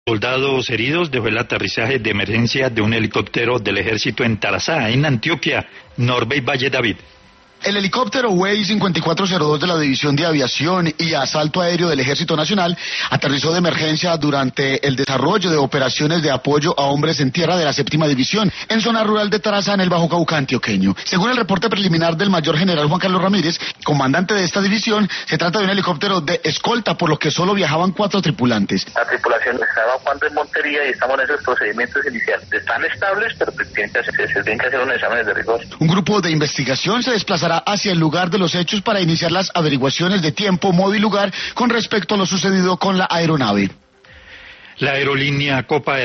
Soldados heridos dejó el aterrizaje de emergencia de un helicóptero del ejército en Tarazá, en Antioquia. Norbey Valle David. El helicóptero Way 5402 de la División de Aviación y Asalto Aéreo del Ejército Nacional aterrizó de emergencia durante el desarrollo de operaciones de apoyo a hombres en tierra de la 7ª División, en zona rural de Tarazá, en el Bajo Cauca antioqueño. Según el reporte preliminar del mayor general Juan Carlos Ramírez, comandante de esta división, se trata de un helicóptero de escolta, por lo que solo viajaban 4 tripulantes. La tripulación está evacuando en Montería y estamos en esos procedimientos iniciales. Están estables, pero tienen que hacer unos exámenes de rigor. Un grupo de investigación se desplazará hacia el lugar de los hechos para iniciar las averiguaciones de tiempo, modo y lugar con respecto a lo sucedido con la aeronave. La aerolínea Copa